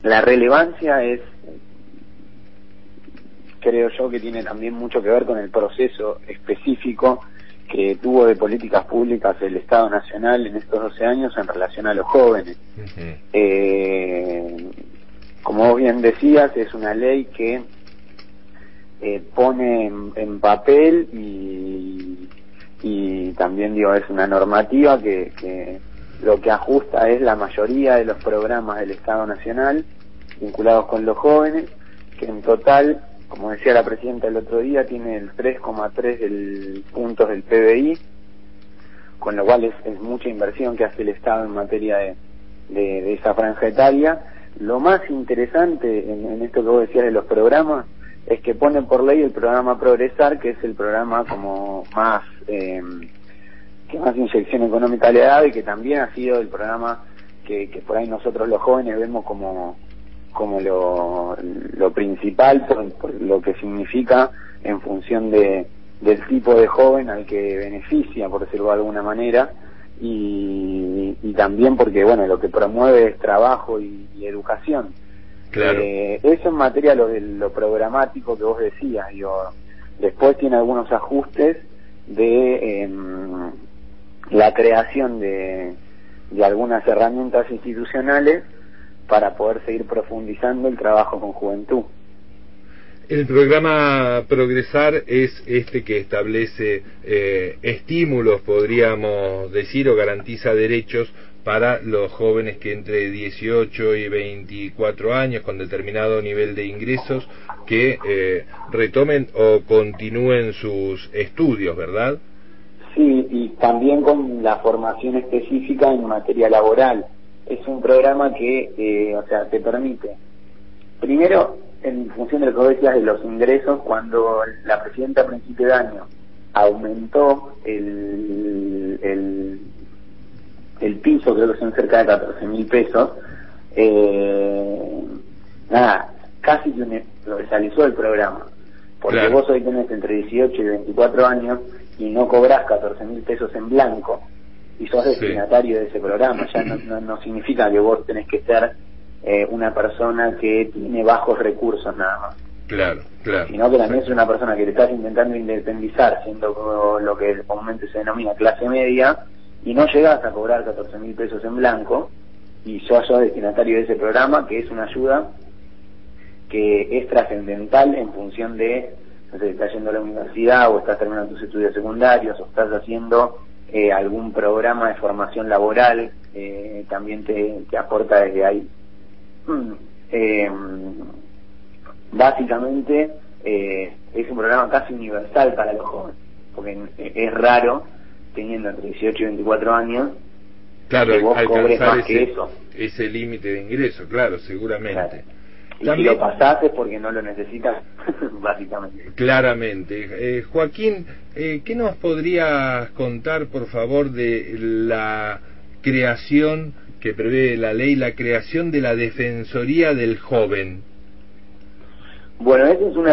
la relevancia es, creo yo, que tiene también mucho que ver con el proceso específico que tuvo de políticas públicas el Estado Nacional en estos 12 años en relación a los jóvenes. Como vos bien decías, es una ley que pone en papel y también es una normativa que lo que ajusta es la mayoría de los programas del Estado Nacional vinculados con los jóvenes, que en total, como decía la presidenta el otro día, tiene el 3,3 puntos del PBI, con lo cual es mucha inversión que hace el Estado en materia de esa franja etaria. Lo más interesante en esto que vos decías de los programas es que ponen por ley el programa Progresar, que es el programa como más que más inyección económica le ha dado y que también ha sido el programa que por ahí nosotros los jóvenes vemos como lo principal por lo que significa en función del tipo de joven al que beneficia, por decirlo de alguna manera, y también porque lo que promueve es trabajo y educación. Claro. Eso en materia de lo programático que vos decías. Después tiene algunos ajustes de la creación de algunas herramientas institucionales para poder seguir profundizando el trabajo con juventud. El programa Progresar es este que establece estímulos, podríamos decir, o garantiza derechos para los jóvenes que entre 18 y 24 años, con determinado nivel de ingresos, que retomen o continúen sus estudios, ¿verdad? Sí, y también con la formación específica en materia laboral. Es un programa que, te permite, primero, en función de lo que vos decías de los ingresos, cuando la presidenta a principio de año aumentó el piso, creo que son cerca de 14.000 pesos, casi que universalizó el programa, porque claro. Vos hoy tenés entre 18 y 24 años y no cobrás 14.000 pesos en blanco y sos destinatario de ese programa. Ya no significa que vos tenés que ser una persona que tiene bajos recursos nada más. Claro. Sino que también es una persona que te estás intentando independizar, siendo lo que comúnmente se denomina clase media, y no llegás a cobrar 14.000 pesos en blanco, y sos destinatario de ese programa, que es una ayuda que es trascendental en función de, no sé, si estás yendo a la universidad, o estás terminando tus estudios secundarios, o estás haciendo algún programa de formación laboral, también te aporta desde ahí. Básicamente es un programa casi universal para los jóvenes, porque es raro, teniendo entre 18 y 24 años, que vos cobres más que eso. Ese límite de ingreso, claro, seguramente. Claro. Y También, si lo pasás es porque no lo necesitas, básicamente. Claramente. Joaquín, ¿qué nos podrías contar, por favor, de la creación que prevé la ley, la creación de la Defensoría del Joven? Bueno, eso es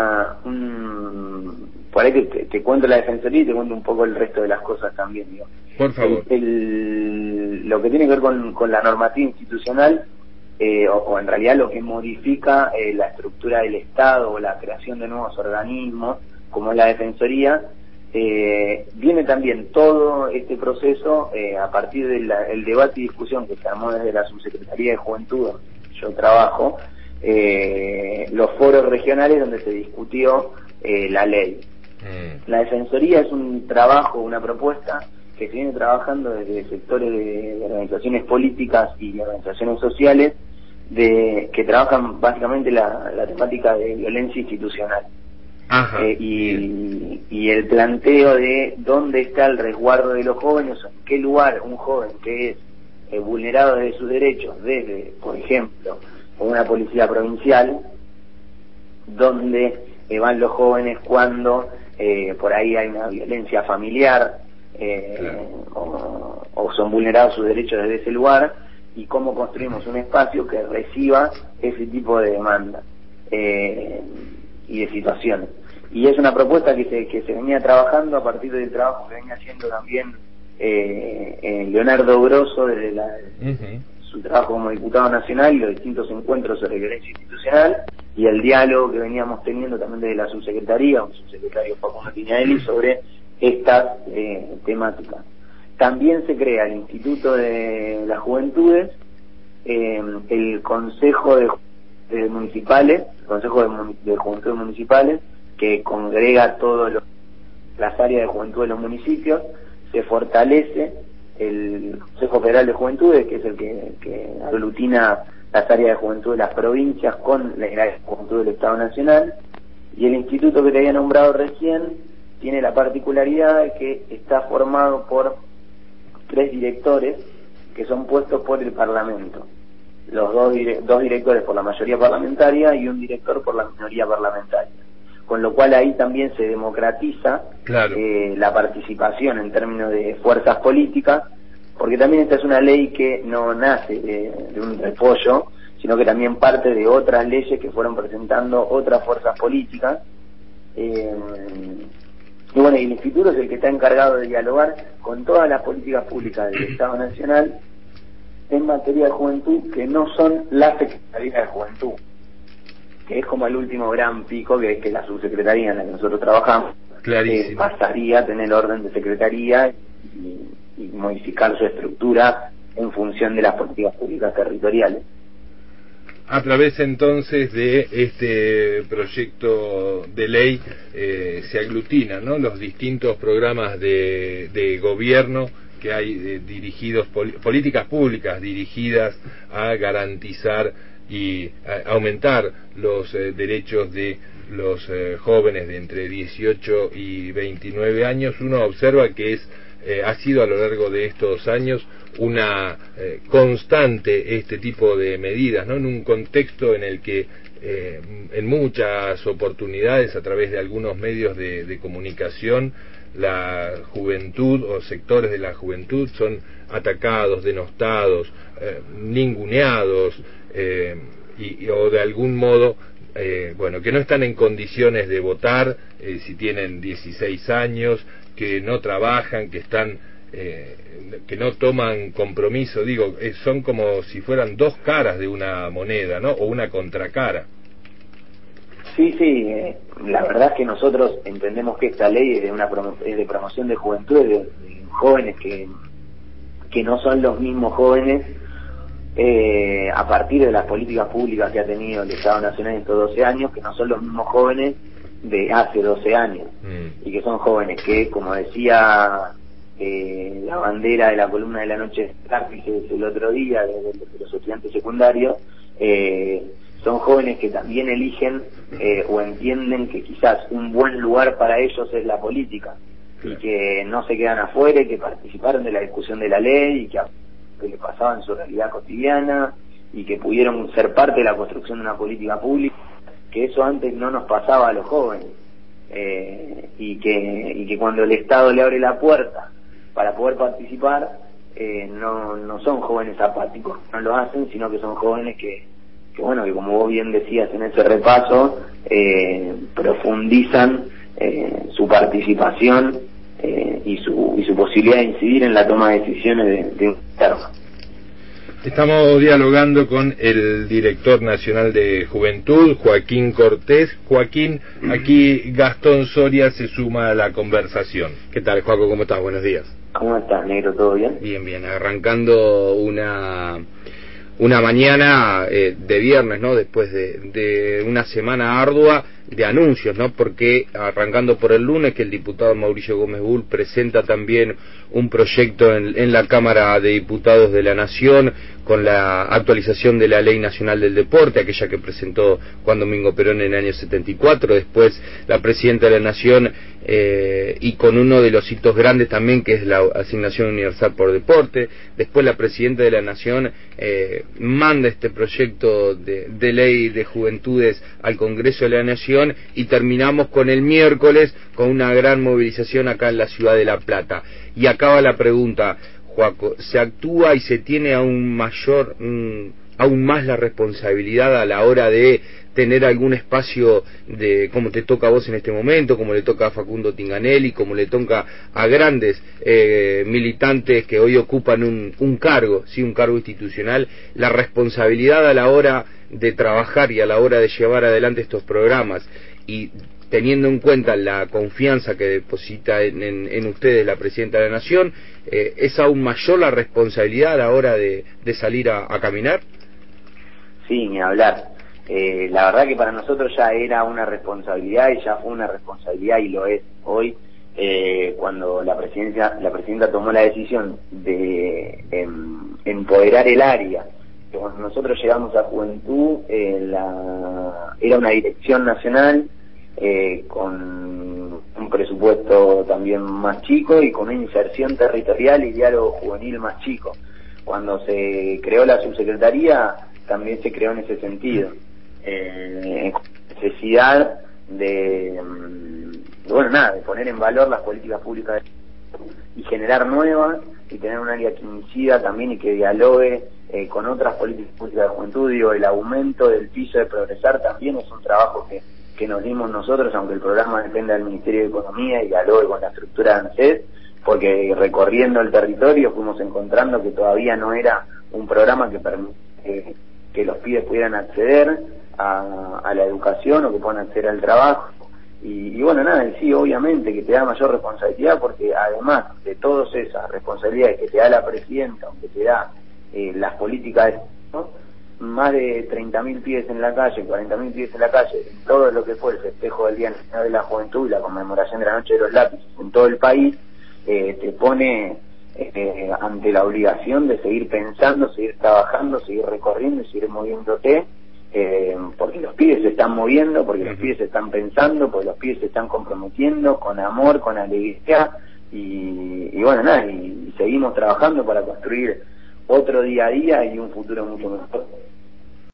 por ahí que te cuento la Defensoría y te cuento un poco el resto de las cosas también, digo. Por favor. Lo que tiene que ver con la normativa institucional, o en realidad lo que modifica la estructura del Estado o la creación de nuevos organismos, como es la Defensoría, viene también todo este proceso a partir del debate y discusión que se armó desde la Subsecretaría de Juventud, donde yo trabajo, los foros regionales donde se discutió la ley. La Defensoría es un trabajo, una propuesta que se viene trabajando desde sectores de organizaciones políticas y de organizaciones sociales que trabajan básicamente la temática de violencia institucional. Ajá, y el planteo de dónde está el resguardo de los jóvenes, en qué lugar un joven que es vulnerado de sus derechos, desde, por ejemplo, una policía provincial, donde van los jóvenes cuando por ahí hay una violencia familiar, o son vulnerados sus derechos desde ese lugar, y cómo construimos un espacio que reciba ese tipo de demanda y de situaciones. Y es una propuesta que se venía trabajando a partir del trabajo que venía haciendo también Leonardo Grosso desde su trabajo como diputado nacional y los distintos encuentros sobre violencia institucional y el diálogo que veníamos teniendo también desde la subsecretaría, un subsecretario Facundo Piñadelli, sobre estas temáticas. También se crea el Instituto de las Juventudes, el Consejo de Municipales, el Consejo de Juventudes Municipales, que congrega todas las áreas de juventud de los municipios. Se fortalece el Consejo Federal de Juventudes, que es el que aglutina las áreas de juventud de las provincias con la área de juventud del Estado Nacional, y el instituto que te había nombrado recién tiene la particularidad de que está formado por 3 directores que son puestos por el Parlamento, los dos directores por la mayoría parlamentaria y un director por la minoría parlamentaria, con lo cual ahí también se democratiza la participación en términos de fuerzas políticas, porque también esta es una ley que no nace de un repollo, sino que también parte de otras leyes que fueron presentando otras fuerzas políticas. Y bueno, el instituto es el que está encargado de dialogar con todas las políticas públicas del Estado Nacional en materia de juventud, que no son la Secretaría de Juventud, que es como el último gran pico, que es que la subsecretaría en la que nosotros trabajamos pasaría a tener orden de secretaría y modificar su estructura en función de las políticas públicas territoriales. A través entonces de este proyecto de ley se aglutinan, ¿no?, los distintos programas de gobierno que hay dirigidos, políticas públicas dirigidas a garantizar y a aumentar los derechos de los jóvenes de entre 18 y 29 años. Uno observa que ha sido a lo largo de estos años una constante este tipo de medidas, ¿no?, en un contexto en el que en muchas oportunidades, a través de algunos medios de comunicación, la juventud o sectores de la juventud son atacados, denostados, ninguneados, o de algún modo que no están en condiciones de votar si tienen 16 años, que no trabajan, que están que no toman compromiso. Son como si fueran dos caras de una moneda, ¿no?, o una contracara. Sí, la verdad es que nosotros entendemos que esta ley es de promoción de juventud, de jóvenes que no son los mismos jóvenes a partir de las políticas públicas que ha tenido el Estado Nacional en estos 12 años, que no son los mismos jóvenes de hace 12 años, y que son jóvenes que, como decía la bandera de la columna de la noche el otro día de los estudiantes secundarios, son jóvenes que también eligen o entienden que quizás un buen lugar para ellos es la política, y que no se quedan afuera, y que participaron de la discusión de la ley, y que le pasaba en su realidad cotidiana, y que pudieron ser parte de la construcción de una política pública, que eso antes no nos pasaba a los jóvenes, y que cuando el Estado le abre la puerta para poder participar, no son jóvenes apáticos, no lo hacen, sino que son jóvenes que como vos bien decías en ese repaso, profundizan su participación y su posibilidad de incidir en la toma de decisiones de un termo. Estamos dialogando con el director nacional de Juventud, Joaquín Cortés. Joaquín, aquí Gastón Soria se suma a la conversación. ¿Qué tal, Joaco? ¿Cómo estás? Buenos días. ¿Cómo estás, negro? ¿Todo bien? Bien, arrancando una mañana de viernes, ¿no?, después de una semana ardua de anuncios, ¿no?, porque arrancando por el lunes, que el diputado Mauricio Gómez Bull presenta también un proyecto en la Cámara de Diputados de la Nación con la actualización de la Ley Nacional del Deporte, aquella que presentó Juan Domingo Perón en el año 74, después la Presidenta de la Nación y con uno de los hitos grandes también, que es la asignación universal por deporte. Después la Presidenta de la Nación manda este proyecto de ley de juventudes al Congreso de la Nación, y terminamos con el miércoles con una gran movilización acá en la ciudad de La Plata. Y acaba la pregunta, Joaco, ¿se actúa y se tiene aún mayor aún más la responsabilidad a la hora de tener algún espacio de como te toca a vos en este momento, como le toca a Facundo Tinganelli, como le toca a grandes militantes que hoy ocupan un cargo, sí, un cargo institucional, la responsabilidad a la hora de trabajar y a la hora de llevar adelante estos programas, y teniendo en cuenta la confianza que deposita en ustedes la Presidenta de la Nación, ¿es aún mayor la responsabilidad a la hora de salir a caminar? Sí, ni hablar. La verdad que para nosotros ya era una responsabilidad y ya fue una responsabilidad y lo es hoy, cuando la presidenta tomó la decisión de empoderar el área. Que cuando nosotros llegamos a Juventud, era una dirección nacional con un presupuesto también más chico y con una inserción territorial y diálogo juvenil más chico. Cuando se creó la subsecretaría también se creó en ese sentido, necesidad de poner en valor las políticas públicas y generar nuevas, y tener un área que incida también y que dialogue con otras políticas públicas de juventud. Digo, el aumento del piso de Progresar también es un trabajo que nos dimos nosotros, aunque el programa dependa del Ministerio de Economía y dialogue con la estructura de ANSES, porque recorriendo el territorio fuimos encontrando que todavía no era un programa que permite que los pibes pudieran acceder a la educación o que puedan acceder al trabajo. Y bueno, nada, sí, obviamente que te da mayor responsabilidad, porque además de todas esas responsabilidades que te da la presidenta, que te da las políticas, ¿no? Más de 30.000 pibes en la calle, 40.000 pibes en la calle, en todo lo que fue el festejo del Día Nacional de la Juventud y la conmemoración de la Noche de los Lápices en todo el país, te pone ante la obligación de seguir pensando, seguir trabajando, seguir recorriendo y seguir moviéndote, porque los pibes se están moviendo, porque los pibes se están pensando, porque los pibes se están comprometiendo con amor, con alegría, y bueno, nada, y seguimos trabajando para construir otro día a día y un futuro mucho mejor.